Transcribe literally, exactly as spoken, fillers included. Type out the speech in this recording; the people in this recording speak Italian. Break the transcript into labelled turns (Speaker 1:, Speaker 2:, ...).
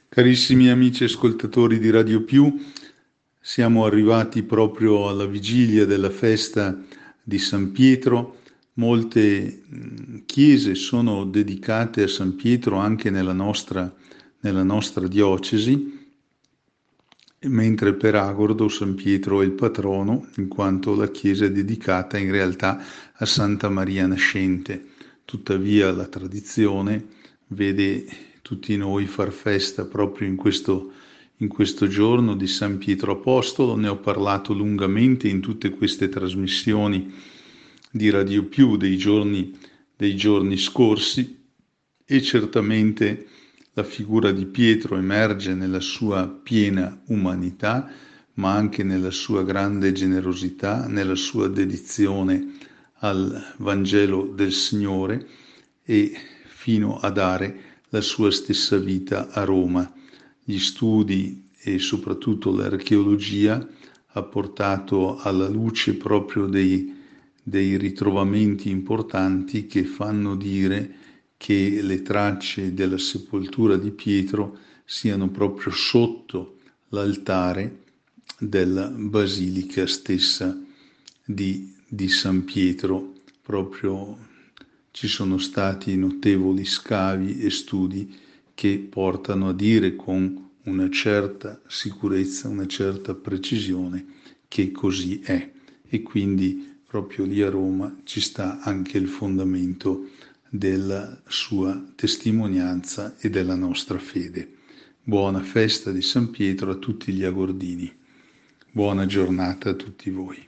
Speaker 1: Carissimi amici ascoltatori di Radio Più, siamo arrivati proprio alla vigilia della festa di San Pietro. Molte mh, chiese sono dedicate a San Pietro anche nella nostra, nella nostra diocesi, mentre per Agordo San Pietro è il patrono, in quanto la chiesa è dedicata in realtà a Santa Maria Nascente. Tuttavia la tradizione vede tutti noi far festa proprio in questo, in questo giorno di San Pietro Apostolo. Ne ho parlato lungamente in tutte queste trasmissioni di Radio Più dei giorni, dei giorni scorsi, e certamente la figura di Pietro emerge nella sua piena umanità, ma anche nella sua grande generosità, nella sua dedizione al Vangelo del Signore e fino a dare la sua stessa vita a Roma. Gli studi e soprattutto l'archeologia ha portato alla luce proprio dei, dei ritrovamenti importanti che fanno dire che le tracce della sepoltura di Pietro siano proprio sotto l'altare della basilica stessa di, di San Pietro. Proprio ci sono stati notevoli scavi e studi che portano a dire con una certa sicurezza, una certa precisione che così è. E quindi proprio lì a Roma ci sta anche il fondamento della sua testimonianza e della nostra fede. Buona festa di San Pietro a tutti gli agordini. Buona giornata a tutti voi.